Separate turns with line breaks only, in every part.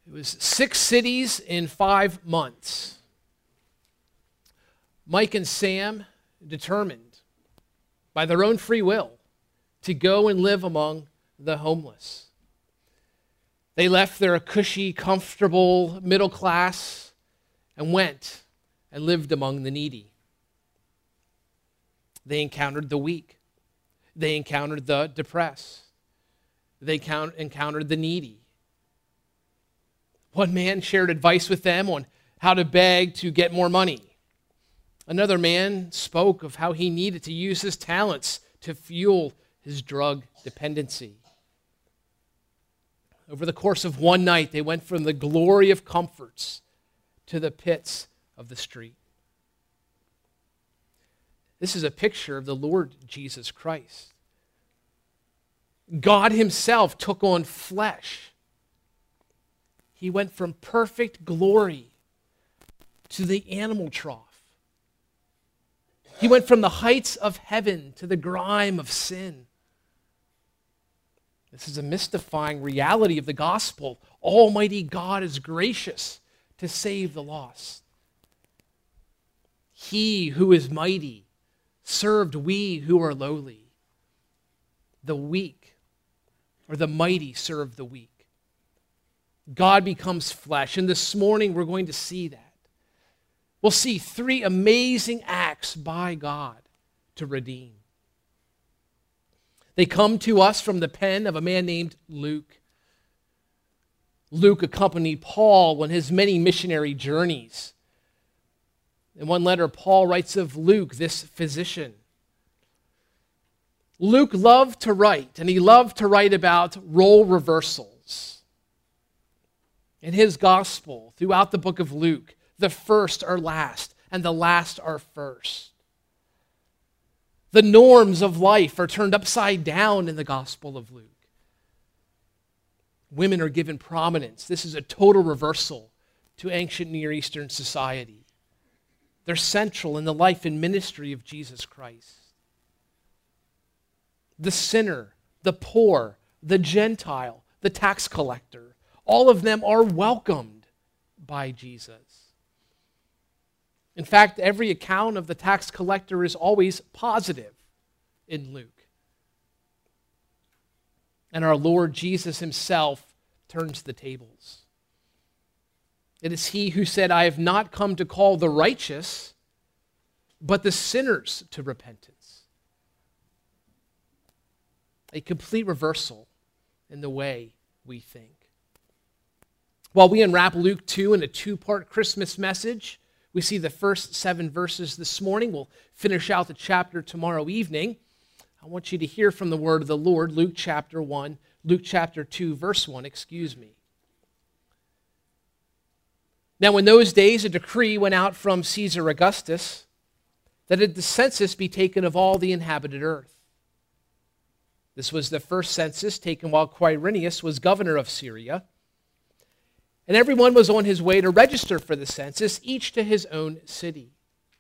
It was 6 cities in 5 months. Mike and Sam determined, by their own free will, to go and live among the homeless. They left their cushy, comfortable middle class and went and lived among the needy. They encountered the weak. They encountered the depressed. They encountered the needy. One man shared advice with them on how to beg to get more money. Another man spoke of how he needed to use his talents to fuel his drug dependency. Over the course of one night, they went from the glory of comforts to the pits of the street. This is a picture of the Lord Jesus Christ. God himself took on flesh. He went from perfect glory to the animal trough. He went from the heights of heaven to the grime of sin. This is a mystifying reality of the gospel. Almighty God is gracious to save the lost. He who is mighty served we who are lowly. The weak or the mighty serve the weak. God becomes flesh, and this morning we're going to see that. We'll see 3 amazing acts by God to redeem. They come to us from the pen of a man named Luke. Luke accompanied Paul on his many missionary journeys. In one letter, Paul writes of Luke, this physician. Luke loved to write, and he loved to write about role reversals. In his gospel, throughout the book of Luke, the first are last, and the last are first. The norms of life are turned upside down in the Gospel of Luke. Women are given prominence. This is a total reversal to ancient Near Eastern society. They're central in the life and ministry of Jesus Christ. The sinner, the poor, the Gentile, the tax collector, all of them are welcomed by Jesus. In fact, every account of the tax collector is always positive in Luke. And our Lord Jesus himself turns the tables. It is he who said, I have not come to call the righteous, but the sinners to repentance. A complete reversal in the way we think. While we unwrap Luke 2 in a 2-part Christmas message, we see the first 7 verses this morning. We'll finish out the chapter tomorrow evening. I want you to hear from the word of the Lord, Luke chapter 2, verse 1, Now in those days a decree went out from Caesar Augustus that the census be taken of all the inhabited earth. This was the first census taken while Quirinius was governor of Syria. And everyone was on his way to register for the census, each to his own city.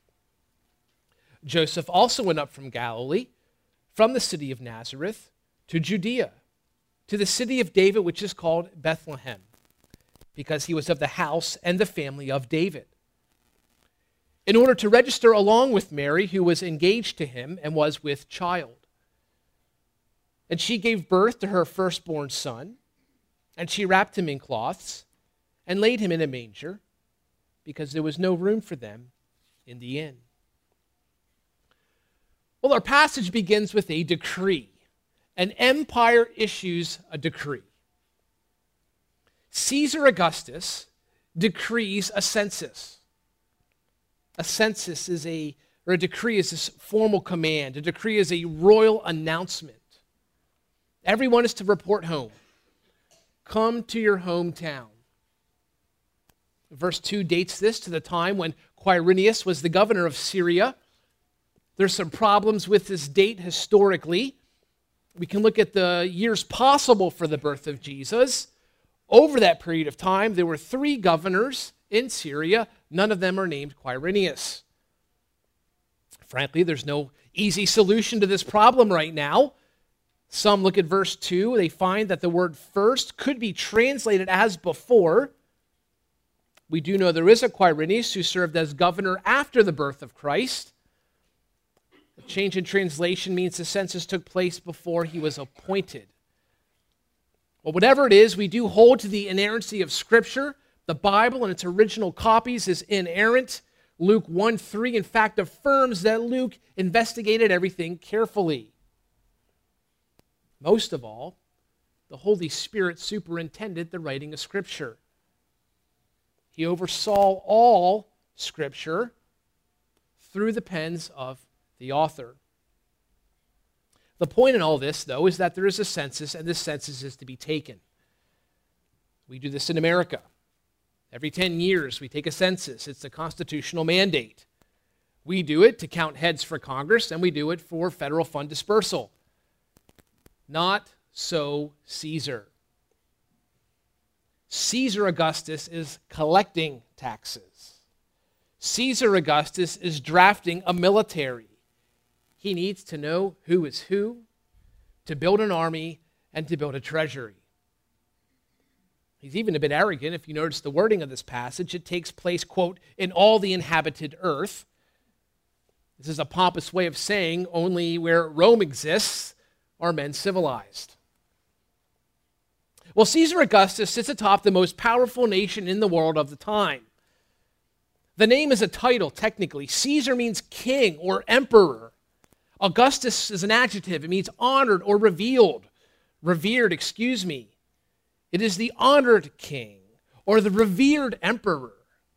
Joseph also went up from Galilee, from the city of Nazareth, to Judea, to the city of David, which is called Bethlehem, because he was of the house and the family of David, in order to register along with Mary, who was engaged to him and was with child. And she gave birth to her firstborn son, and she wrapped him in cloths, and laid him in a manger, because there was no room for them in the inn. Well, our passage begins with a decree. An empire issues a decree. Caesar Augustus decrees a census. A census is a decree is a formal command. A decree is a royal announcement. Everyone is to report home. Come to your hometown. Verse 2 dates this to the time when Quirinius was the governor of Syria. There's some problems with this date historically. We can look at the years possible for the birth of Jesus. Over that period of time, there were 3 governors in Syria. None of them are named Quirinius. Frankly, there's no easy solution to this problem right now. Some look at verse 2. They find that the word first could be translated as before, We do know there is a Quirinius who served as governor after the birth of Christ. A change in translation means the census took place before he was appointed. Well, whatever it is, we do hold to the inerrancy of Scripture. The Bible and its original copies is inerrant. Luke 1:3, in fact, affirms that Luke investigated everything carefully. Most of all, the Holy Spirit superintended the writing of Scripture. He oversaw all Scripture through the pens of the author. The point in all this, though, is that there is a census, and this census is to be taken. We do this in America. Every 10 years, we take a census. It's a constitutional mandate. We do it to count heads for Congress, and we do it for federal fund dispersal. Not so Caesar. Caesar Augustus is collecting taxes. Caesar Augustus is drafting a military. He needs to know who is who, to build an army, and to build a treasury. He's even a bit arrogant. If you notice the wording of this passage, it takes place, quote, in all the inhabited earth. This is a pompous way of saying only where Rome exists are men civilized. Well, Caesar Augustus sits atop the most powerful nation in the world of the time. The name is a title, technically. Caesar means king or emperor. Augustus is an adjective. It means honored or revered. It is the honored king or the revered emperor.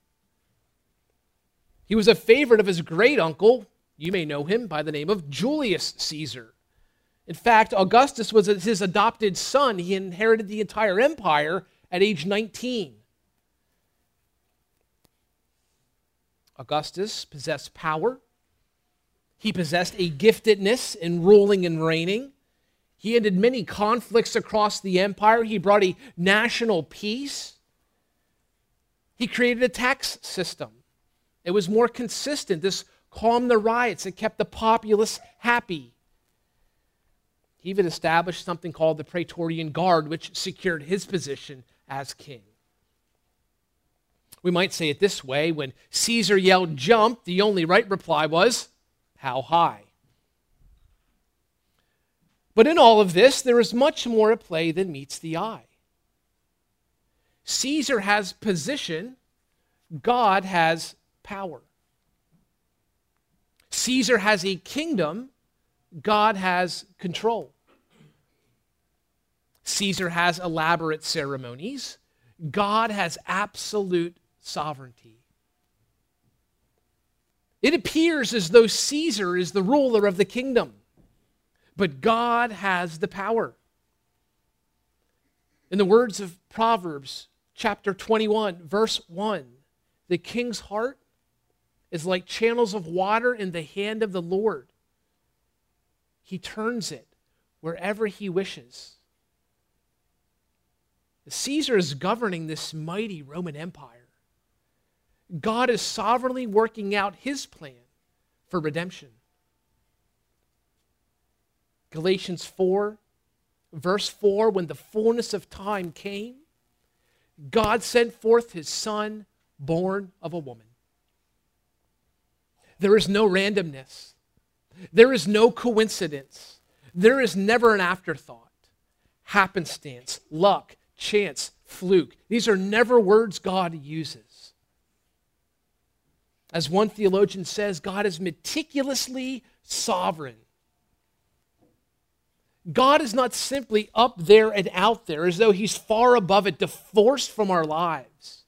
He was a favorite of his great uncle. You may know him by the name of Julius Caesar. In fact, Augustus was his adopted son. He inherited the entire empire at age 19. Augustus possessed power. He possessed a giftedness in ruling and reigning. He ended many conflicts across the empire. He brought a national peace. He created a tax system. It was more consistent. This calmed the riots. It kept the populace happy. He even established something called the Praetorian Guard, which secured his position as king. We might say it this way: when Caesar yelled jump, the only right reply was, how high? But in all of this, there is much more at play than meets the eye. Caesar has position, God has power. Caesar has a kingdom, God has control. Caesar has elaborate ceremonies, God has absolute sovereignty. It appears as though Caesar is the ruler of the kingdom, but God has the power. In the words of Proverbs chapter 21, verse 1, the king's heart is like channels of water in the hand of the Lord. He turns it wherever he wishes. Caesar is governing this mighty Roman Empire. God is sovereignly working out his plan for redemption. Galatians 4, verse 4, when the fullness of time came, God sent forth his Son, born of a woman. There is no randomness. There is no coincidence. There is never an afterthought, happenstance, luck, chance, fluke. These are never words God uses. As one theologian says, God is meticulously sovereign. God is not simply up there and out there as though he's far above it, divorced from our lives.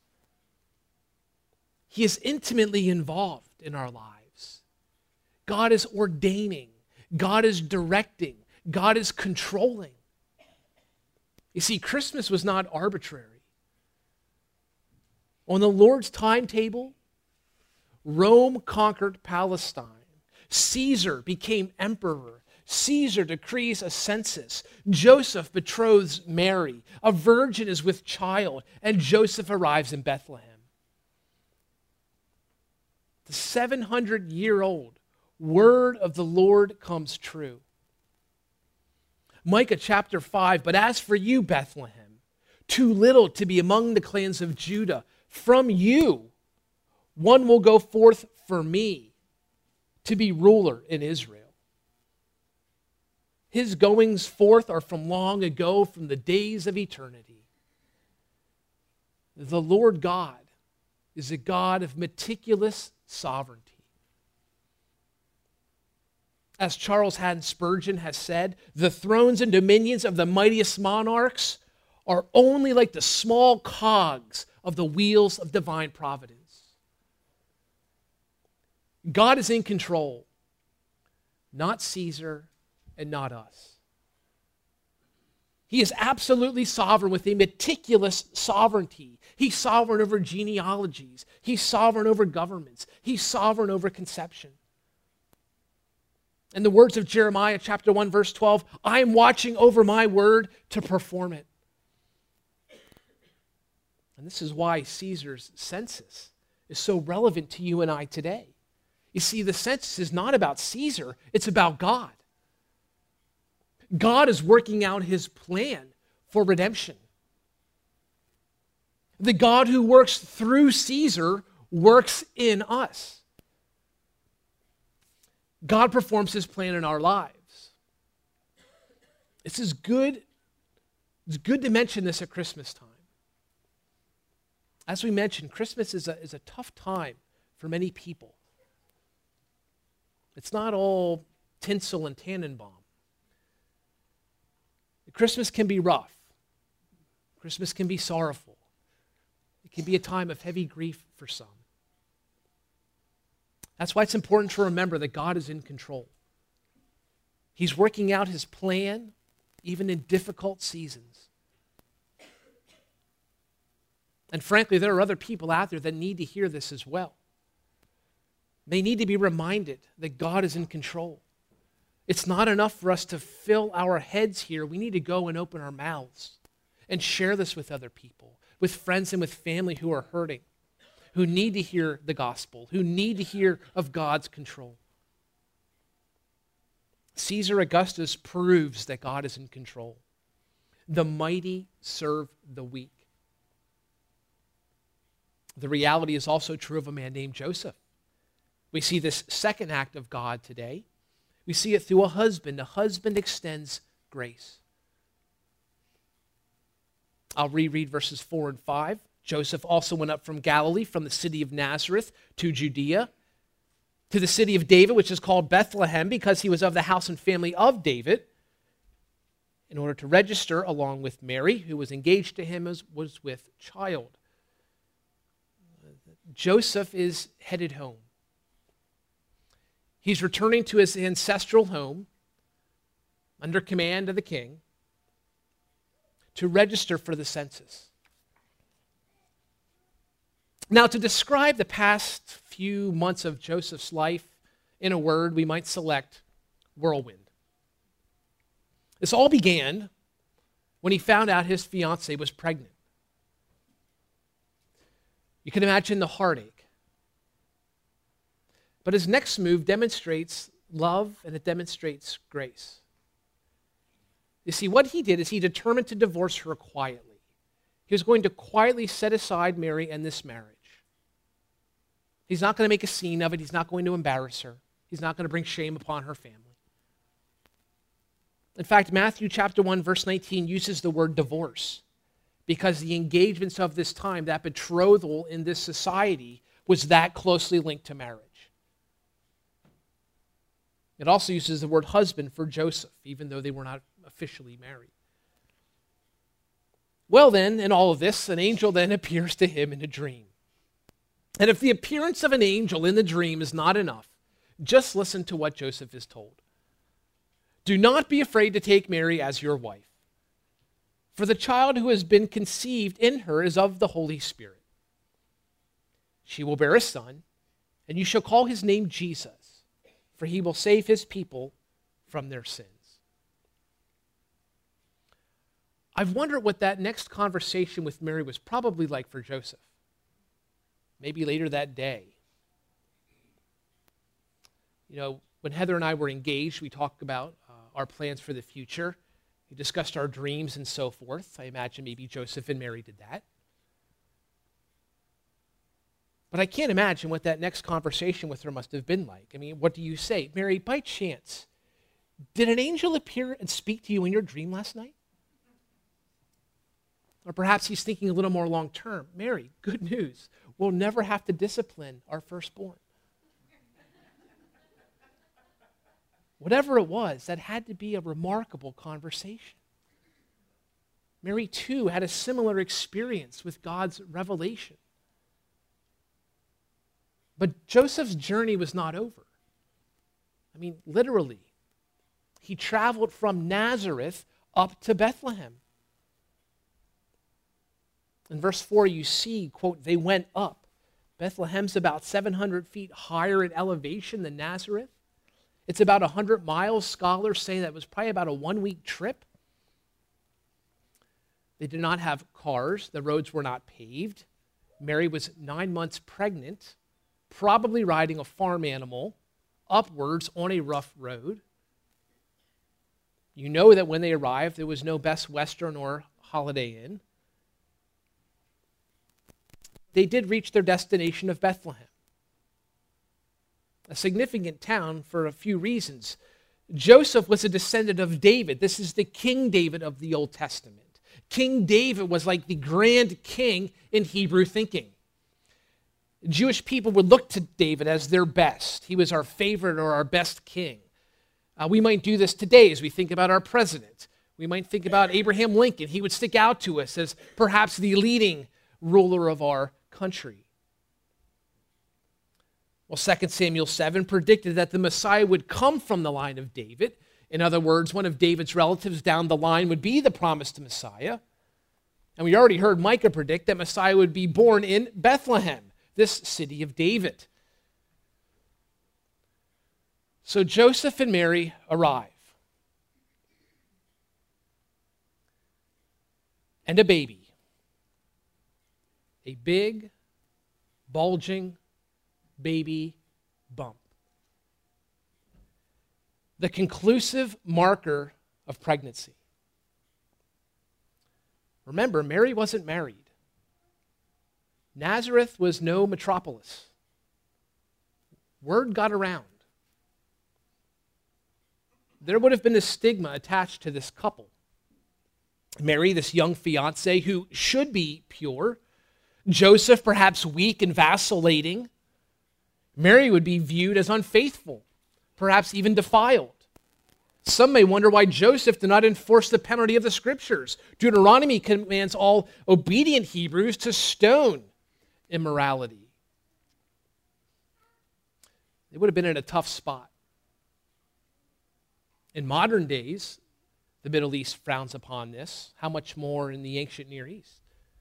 He is intimately involved in our lives. God is ordaining. God is directing. God is controlling. You see, Christmas was not arbitrary. On the Lord's timetable, Rome conquered Palestine. Caesar became emperor. Caesar decrees a census. Joseph betroths Mary. A virgin is with child, and Joseph arrives in Bethlehem. The 700-year-old word of the Lord comes true. Micah chapter 5, but as for you, Bethlehem, too little to be among the clans of Judah, From you, one will go forth for me to be ruler in Israel. His goings forth are from long ago, from the days of eternity. The Lord God is a God of meticulous sovereignty. As Charles Haddon Spurgeon has said, the thrones and dominions of the mightiest monarchs are only like the small cogs of the wheels of divine providence. God is in control, not Caesar and not us. He is absolutely sovereign with a meticulous sovereignty. He's sovereign over genealogies. He's sovereign over governments. He's sovereign over conception. In the words of Jeremiah chapter 1, verse 12, I am watching over my word to perform it. And this is why Caesar's census is so relevant to you and I today. You see, the census is not about Caesar, it's about God. God is working out his plan for redemption. The God who works through Caesar works in us. God performs his plan in our lives. It's good to mention this at Christmas time. As we mentioned, Christmas is a tough time for many people. It's not all tinsel and Tannenbaum. Christmas can be rough. Christmas can be sorrowful. It can be a time of heavy grief for some. That's why it's important to remember that God is in control. He's working out his plan even in difficult seasons. And frankly, there are other people out there that need to hear this as well. They need to be reminded that God is in control. It's not enough for us to fill our heads here. We need to go and open our mouths and share this with other people, with friends and with family who are hurting, who need to hear the gospel, who need to hear of God's control. Caesar Augustus proves that God is in control. The mighty serve the weak. The reality is also true of a man named Joseph. We see this second act of God today. We see it through a husband. A husband extends grace. I'll reread verses 4 and 5. Joseph also went up from Galilee, from the city of Nazareth to Judea, to the city of David, which is called Bethlehem, because he was of the house and family of David, in order to register along with Mary, who was engaged to him, was with child. Joseph is headed home. He's returning to his ancestral home under command of the king to register for the census. Now, to describe the past few months of Joseph's life in a word, we might select whirlwind. This all began when he found out his fiancée was pregnant. You can imagine the heartache. But his next move demonstrates love and it demonstrates grace. You see, what he did is he determined to divorce her quietly. He was going to quietly set aside Mary and this marriage. He's not going to make a scene of it. He's not going to embarrass her. He's not going to bring shame upon her family. In fact, Matthew chapter 1, verse 19 uses the word divorce because the engagements of this time, that betrothal in this society, was that closely linked to marriage. It also uses the word husband for Joseph, even though they were not officially married. Well then, in all of this, an angel then appears to him in a dream. And if the appearance of an angel in the dream is not enough, just listen to what Joseph is told. Do not be afraid to take Mary as your wife, for the child who has been conceived in her is of the Holy Spirit. She will bear a son, and you shall call his name Jesus, for he will save his people from their sins. I've wondered what that next conversation with Mary was probably like for Joseph. Maybe later that day. You know, when Heather and I were engaged, we talked about our plans for the future. We discussed our dreams and so forth. I imagine maybe Joseph and Mary did that. But I can't imagine what that next conversation with her must have been like. I mean, what do you say? Mary, by chance, did an angel appear and speak to you in your dream last night? Or perhaps he's thinking a little more long term. Mary, good news. We'll never have to discipline our firstborn. Whatever it was, that had to be a remarkable conversation. Mary, too, had a similar experience with God's revelation. But Joseph's journey was not over. I mean, literally. He traveled from Nazareth up to Bethlehem. In verse 4, you see, quote, they went up. Bethlehem's about 700 feet higher in elevation than Nazareth. It's about 100 miles. Scholars say that was probably about a 1-week trip. They did not have cars. The roads were not paved. Mary was 9 months pregnant, probably riding a farm animal upwards on a rough road. You know that when they arrived, there was no Best Western or Holiday Inn. They did reach their destination of Bethlehem, a significant town for a few reasons. Joseph was a descendant of David. This is the King David of the Old Testament. King David was like the grand king in Hebrew thinking. Jewish people would look to David as their best. He was our favorite or our best king. We might do this today as we think about our president. We might think about Abraham Lincoln. He would stick out to us as perhaps the leading ruler of our country. Well, 2 Samuel 7 predicted that the Messiah would come from the line of David. In other words, one of David's relatives down the line would be the promised Messiah. And we already heard Micah predict that Messiah would be born in Bethlehem, this city of David. So Joseph and Mary arrive. And a baby. A big, bulging baby bump. The conclusive marker of pregnancy. Remember, Mary wasn't married. Nazareth was no metropolis. Word got around. There would have been a stigma attached to this couple. Mary, this young fiancé who should be pure. Joseph, perhaps weak and vacillating. Mary would be viewed as unfaithful, perhaps even defiled. Some may wonder why Joseph did not enforce the penalty of the Scriptures. Deuteronomy commands all obedient Hebrews to stone immorality. They would have been in a tough spot. In modern days, the Middle East frowns upon this. How much more in the ancient Near East?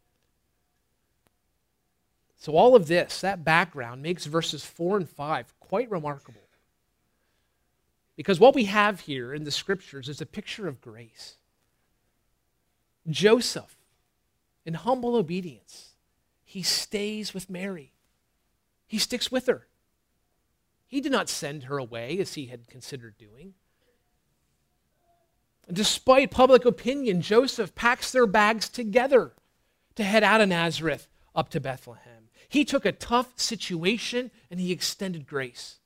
So all of this, that background, makes verses 4 and 5 quite remarkable. Because what we have here in the Scriptures is a picture of grace. Joseph, in humble obedience, he stays with Mary. He sticks with her. He did not send her away as he had considered doing. Despite public opinion, Joseph packs their bags together to head out of Nazareth up to Bethlehem. He took a tough situation and he extended grace.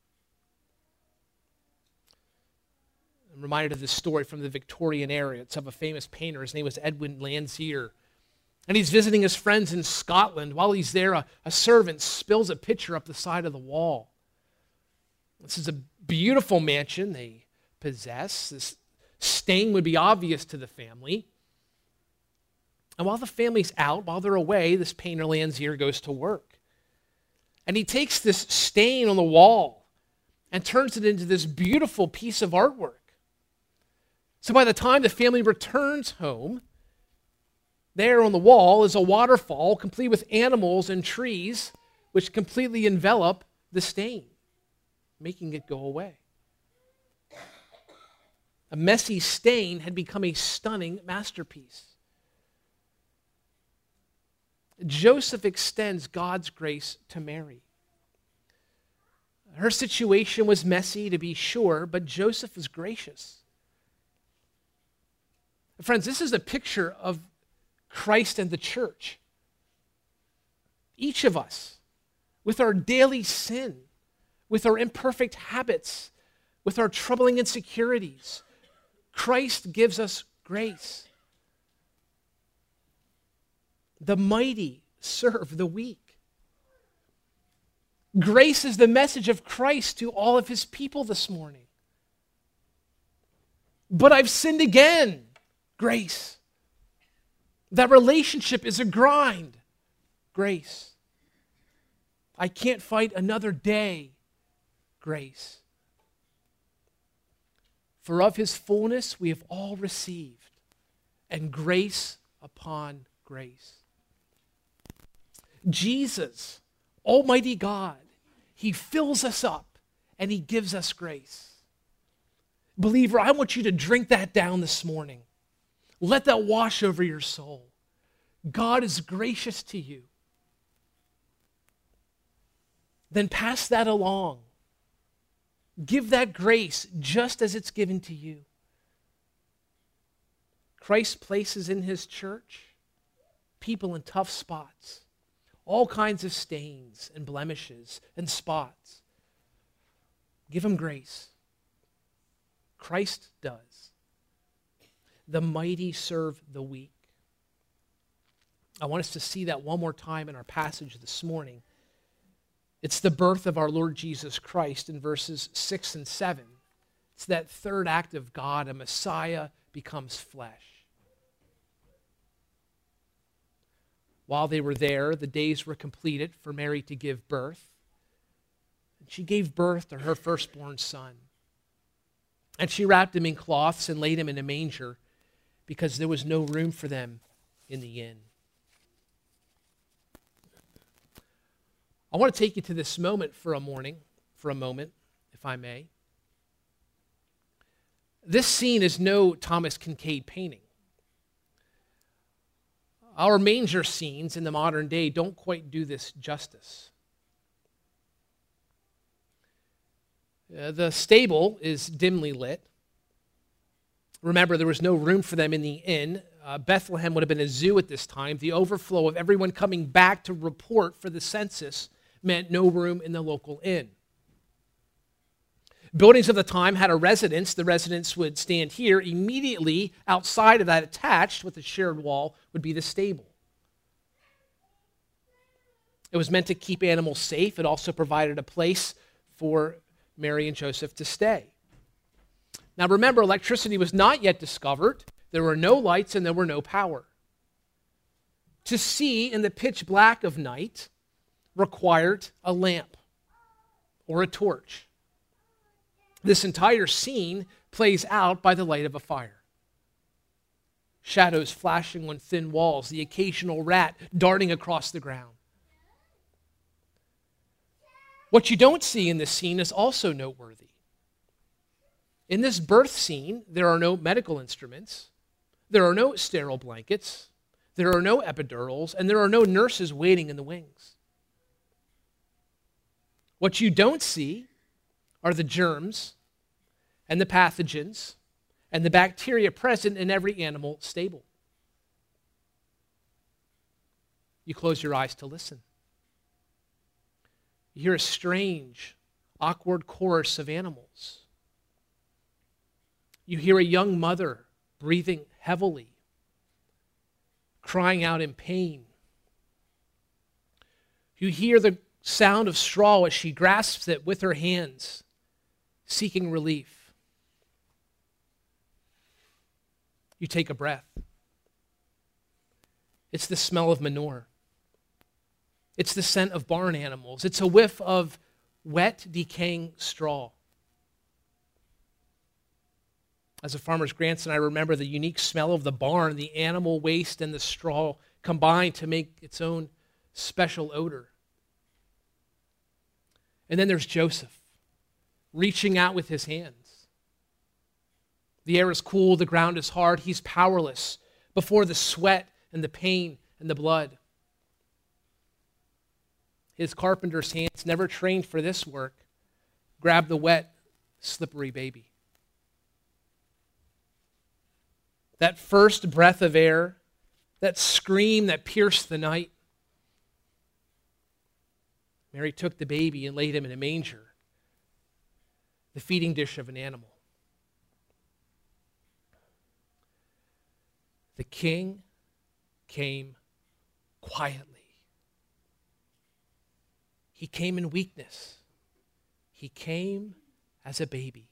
I'm reminded of this story from the Victorian era. It's of a famous painter. His name was Edwin Landseer. And he's visiting his friends in Scotland. While he's there, a servant spills a pitcher up the side of the wall. This is a beautiful mansion they possess. This stain would be obvious to the family. And while the family's out, while they're away, this painter Landseer goes to work. And he takes this stain on the wall and turns it into this beautiful piece of artwork. So by the time the family returns home, there on the wall is a waterfall complete with animals and trees which completely envelop the stain, making it go away. A messy stain had become a stunning masterpiece. Joseph extends God's grace to Mary. Her situation was messy, to be sure, but Joseph is gracious. Friends, this is a picture of Christ and the church. Each of us with our daily sin, with our imperfect habits, with our troubling insecurities. Christ gives us grace. The mighty serve the weak. Grace is the message of Christ to all of his people this morning. But I've sinned again. Grace. That relationship is a grind. Grace. I can't fight another day. Grace. For of his fullness we have all received, and grace upon grace. Jesus, Almighty God, he fills us up and he gives us grace. Believer, I want you to drink that down this morning. Let that wash over your soul. God is gracious to you. Then pass that along. Give that grace just as it's given to you. Christ places in his church people in tough spots, all kinds of stains and blemishes and spots. Give them grace. Christ does. The mighty serve the weak. I want us to see that one more time in our passage this morning. It's the birth of our Lord Jesus Christ in verses 6 and 7. It's that third act of God, a Messiah becomes flesh. While they were there, the days were completed for Mary to give birth. And she gave birth to her firstborn son. And she wrapped him in cloths and laid him in a manger because there was no room for them in the inn. I want to take you to this moment for a moment, if I may. This scene is no Thomas Kinkade painting. Our manger scenes in the modern day don't quite do this justice. The stable is dimly lit. Remember, there was no room for them in the inn. Bethlehem would have been a zoo at this time. The overflow of everyone coming back to report for the census meant no room in the local inn. Buildings of the time had a residence. The residence would stand here. Immediately outside of that, attached with a shared wall, would be the stable. It was meant to keep animals safe. It also provided a place for Mary and Joseph to stay. Now remember, electricity was not yet discovered. There were no lights and there were no power. To see in the pitch black of night required a lamp or a torch. This entire scene plays out by the light of a fire. Shadows flashing on thin walls, the occasional rat darting across the ground. What you don't see in this scene is also noteworthy. In this birth scene, there are no medical instruments, there are no sterile blankets, there are no epidurals, and there are no nurses waiting in the wings. What you don't see are the germs and the pathogens and the bacteria present in every animal stable. You close your eyes to listen. You hear a strange, awkward chorus of animals. You hear a young mother breathing heavily, crying out in pain. You hear the sound of straw as she grasps it with her hands, seeking relief. You take a breath. It's the smell of manure. It's the scent of barn animals. It's a whiff of wet, decaying straw. As a farmer's grandson, I remember the unique smell of the barn, the animal waste, and the straw combined to make its own special odor. And then there's Joseph, reaching out with his hands. The air is cool, the ground is hard. He's powerless before the sweat and the pain and the blood. His carpenter's hands, never trained for this work, grab the wet, slippery baby. That first breath of air, that scream that pierced the night. Mary took the baby and laid him in a manger, the feeding dish of an animal. The king came quietly. He came in weakness. He came as a baby.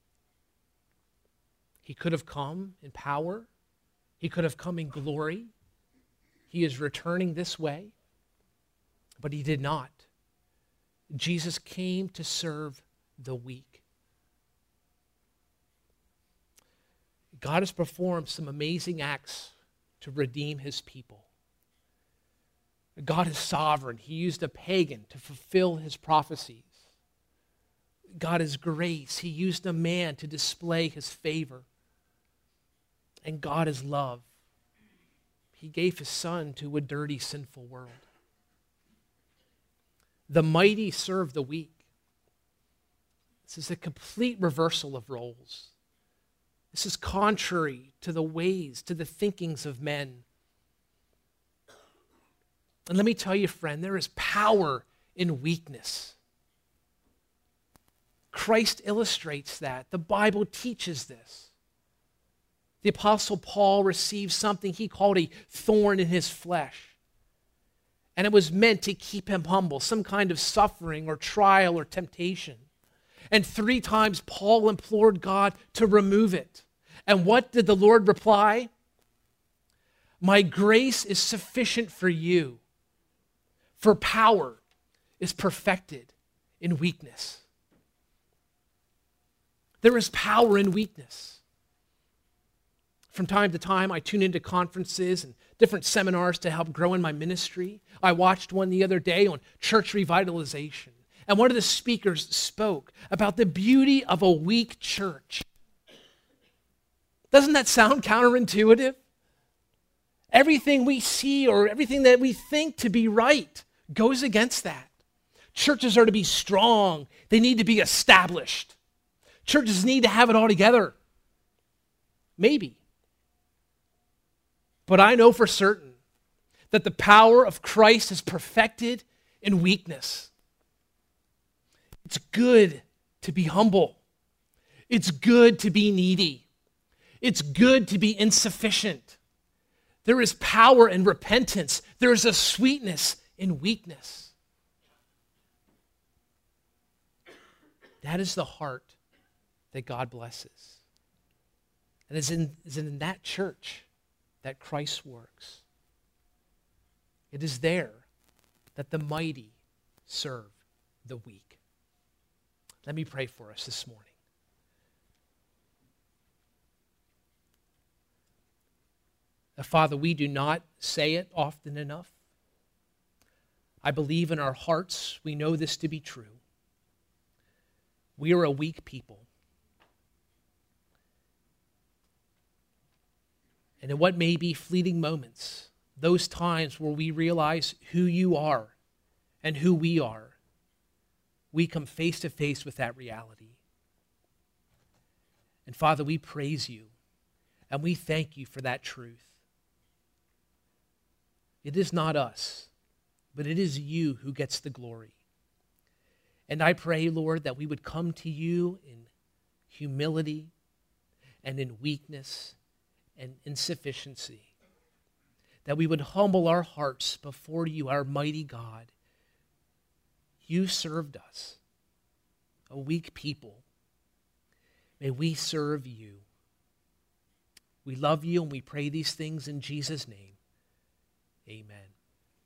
He could have come in power. He could have come in glory. He is returning this way, but he did not. Jesus came to serve the weak. God has performed some amazing acts to redeem his people. God is sovereign. He used a pagan to fulfill his prophecies. God is grace. He used a man to display his favor. And God is love. He gave his son to a dirty, sinful world. The mighty serve the weak. This is a complete reversal of roles. This is contrary to the ways, to the thinkings of men. And let me tell you, friend, there is power in weakness. Christ illustrates that. The Bible teaches this. The Apostle Paul received something he called a thorn in his flesh. And it was meant to keep him humble, some kind of suffering or trial or temptation. And 3 times Paul implored God to remove it. And what did the Lord reply? My grace is sufficient for you, for power is perfected in weakness. There is power in weakness. From time to time, I tune into conferences and different seminars to help grow in my ministry. I watched one the other day on church revitalization. And one of the speakers spoke about the beauty of a weak church. Doesn't that sound counterintuitive? Everything we see or everything that we think to be right goes against that. Churches are to be strong. They need to be established. Churches need to have it all together. Maybe. But I know for certain that the power of Christ is perfected in weakness. It's good to be humble. It's good to be needy. It's good to be insufficient. There is power in repentance. There is a sweetness in weakness. That is the heart that God blesses. And it's in that church that Christ works. It is there that the mighty serve the weak. Let me pray for us this morning. Father, we do not say it often enough. I believe in our hearts we know this to be true. We are a weak people. And in what may be fleeting moments, those times where we realize who you are and who we are, we come face to face with that reality. And Father, we praise you and we thank you for that truth. It is not us, but it is you who gets the glory. And I pray, Lord, that we would come to you in humility and in weakness and insufficiency, that we would humble our hearts before you, our mighty God. You served us, a weak people. May we serve you. We love you and we pray these things in Jesus' name. Amen.